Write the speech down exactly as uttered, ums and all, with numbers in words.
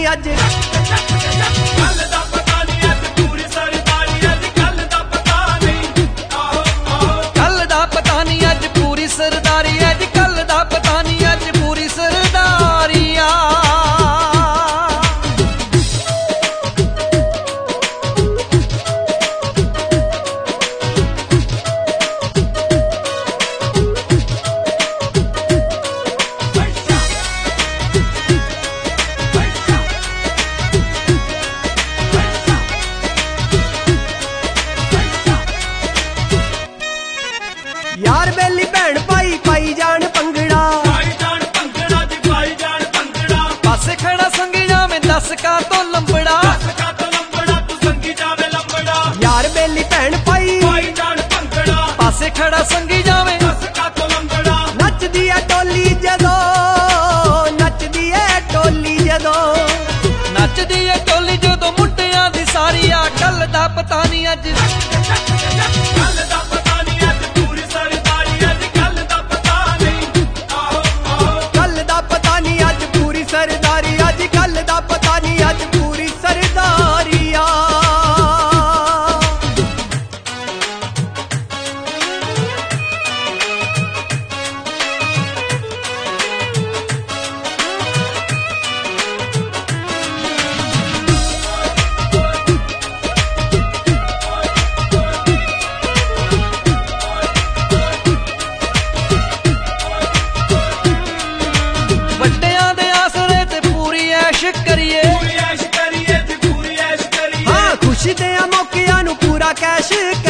नहीं अज गल दा पता नहीं अज पूरी सरदारी अज गल दा पता नहीं आहो आहो गल दा पता नहीं अज पूरी सरदारी अज गल दा पता नहीं अज पूरी सरदारिया यार बेली भैन भाई पाई जान पंगड़ा पाई जान भंगड़ा जी पाई जान भंगड़ा पासे खड़ा संगी जावे दस का तो लंबड़ा दस का तो लंबड़ा तू संगी जावे लंबड़ा यार बेली भैन भाई पाई जान भंगड़ा पासे खड़ा संगी जावे दस का तो लंबड़ा नचदी है टोली जदों नचदी है टोली जदों नचदी है टोली जदों मुंडियां दी सारी आ गल दा पता नहीं अज गल दा पता नहीं अज पूरी सरदारी अज गल दा पता नहीं आहो आहो गल दा पता नहीं अज पूरी सरदारी अज गल दा पता नहीं अज पूरी सरदारिया ਵੱਡਿਆਂ ਦੇ ਆਸਰੇ ਤੇ ਪੂਰੀ ਐਸ਼ ਕਰੀਏ पूरी ऐश करिए जी पूरी ऐश करिए ਹਾਂ ਖੁਸ਼ੀ ਦੇ ਮੌਕਿਆਂ ਨੂੰ ਪੂਰਾ ਕੈਸ਼